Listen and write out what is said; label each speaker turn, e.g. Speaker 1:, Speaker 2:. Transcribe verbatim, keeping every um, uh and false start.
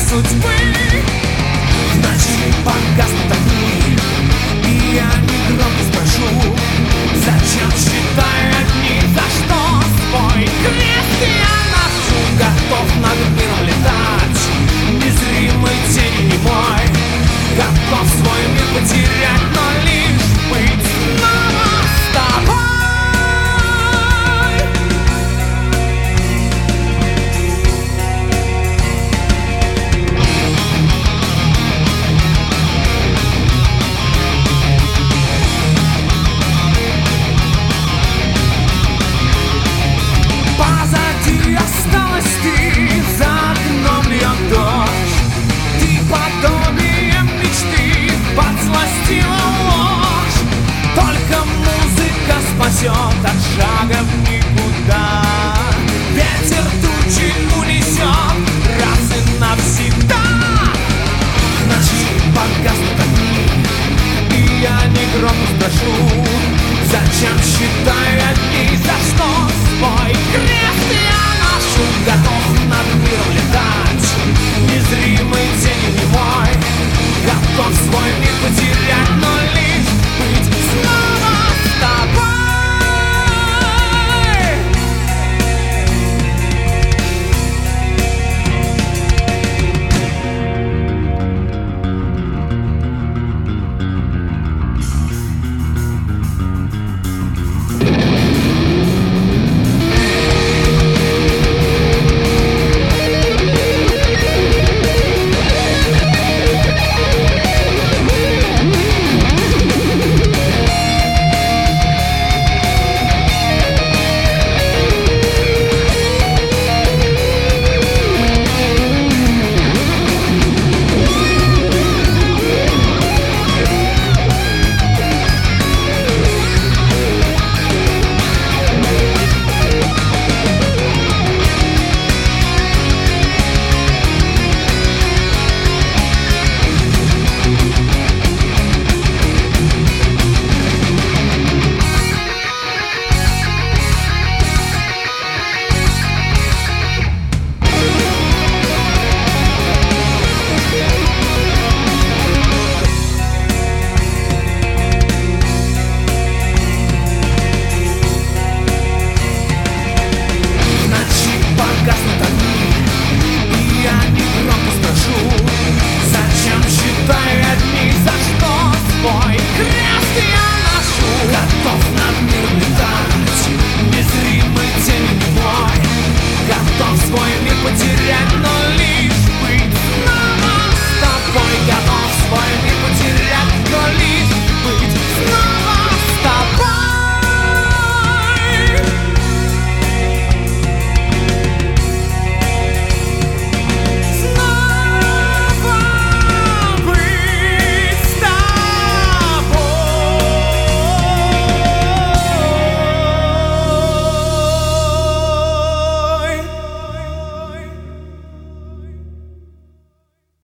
Speaker 1: судьбы. В ночи погаснут огни, и я негромко спрошу: зачем считаю дни, за что свой крест я ношу? Готов над миром летать, незримой тени не мой. Готов свой мир потерять, но лишь быть снова с тобой. Позади осталась ты, за окном льет дождь. Ты подобием мечты подсластила ложь. Только музыка спасет от шага в никуда. Ветер тучи унесет раз и навсегда. В ночи погаснут огни, и я негромко спрошу: